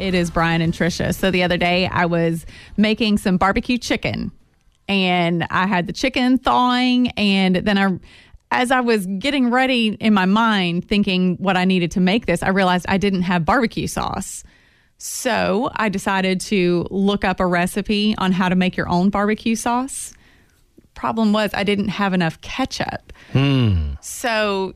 It is Brian and Tricia. So the other day I was making some barbecue chicken and I had the chicken thawing, and then as I was getting ready in my mind thinking what I needed to make this, I realized I didn't have barbecue sauce. So I decided to look up a recipe on how to make your own barbecue sauce. Problem was I didn't have enough ketchup. So,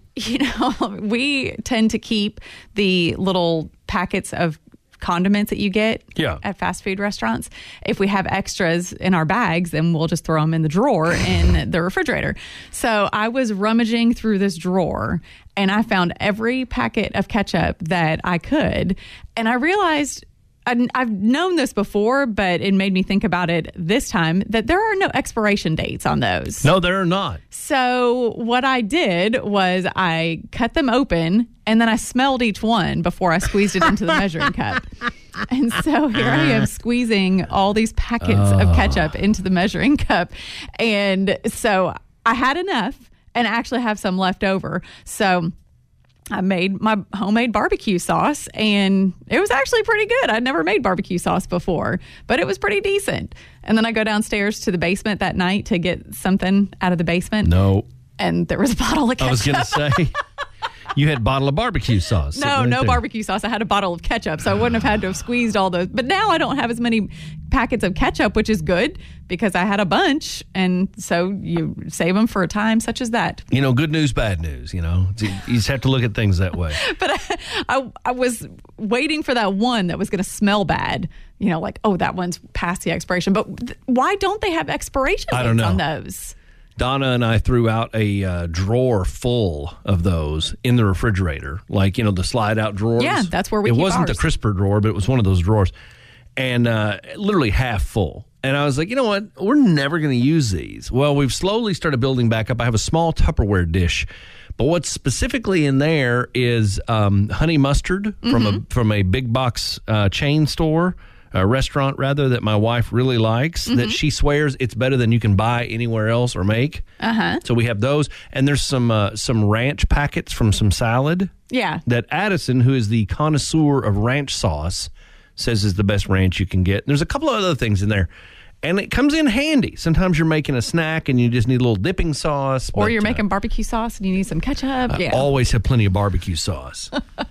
we tend to keep the little packets of condiments that you get at fast food restaurants. If we have extras in our bags, then we'll just throw them in the drawer in the refrigerator. So I was rummaging through this drawer and I found every packet of ketchup that I could. And I realized I've known this before, but it made me think about it this time, that there are no expiration dates on those. No, there are not. So what I did was I cut them open and then I smelled each one before I squeezed it into the measuring cup. And so here I am squeezing all these packets of ketchup into the measuring cup. And so I had enough and I actually have some left over. So I made my homemade barbecue sauce, and it was actually pretty good. I'd never made barbecue sauce before, but it was pretty decent. And then I go downstairs to the basement that night to get something out of the basement. No. And there was a bottle of ketchup. I was going to say, you had a bottle of barbecue sauce. No barbecue sauce. I had a bottle of ketchup, so I wouldn't have had to have squeezed all those. But now I don't have as many packets of ketchup, which is good because I had a bunch. And so you save them for a time such as that. Good news, bad news. You just have to look at things that way. But I was waiting for that one that was going to smell bad. That one's past the expiration. But why don't they have expiration dates on those? Donna and I threw out a drawer full of those in the refrigerator, the slide-out drawers. Yeah, that's where we keep It wasn't ours. the crisper drawer, but it was one of those drawers, and literally half full. And I was like, you know what? We're never going to use these. Well, we've slowly started building back up. I have a small Tupperware dish, but what's specifically in there is honey mustard from a big box chain store. A restaurant, rather, that my wife really likes, that she swears it's better than you can buy anywhere else or make. So we have those. And there's some ranch packets from some salad. Yeah. That Addison, who is the connoisseur of ranch sauce, says is the best ranch you can get. And there's a couple of other things in there. And it comes in handy. Sometimes you're making a snack and you just need a little dipping sauce. Or you're making barbecue sauce and you need some ketchup. I always have plenty of barbecue sauce.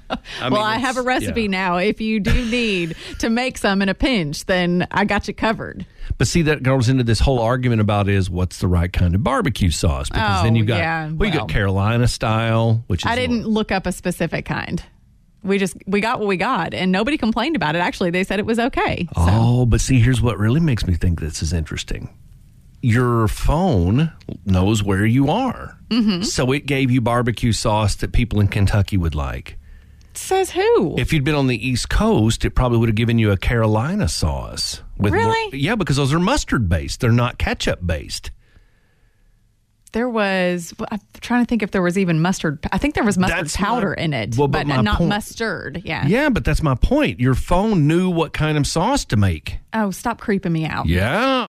I have a recipe now. If you do need to make some in a pinch, then I got you covered. But see, that goes into this whole argument about what's the right kind of barbecue sauce? Because then you got you got Carolina style, which is I didn't look up a specific kind. We got what we got, and nobody complained about it. Actually, they said it was okay. Oh, but see, here's what really makes me think this is interesting. Your phone knows where you are. So it gave you barbecue sauce that people in Kentucky would like. Says who? If you'd been on the East Coast, it probably would have given you a Carolina sauce. Really? Yeah, because those are mustard-based. They're not ketchup-based. I'm trying to think if there was even mustard. I think there was mustard powder in it, but not mustard. Yeah. Yeah, but that's my point. Your phone knew what kind of sauce to make. Oh, stop creeping me out. Yeah.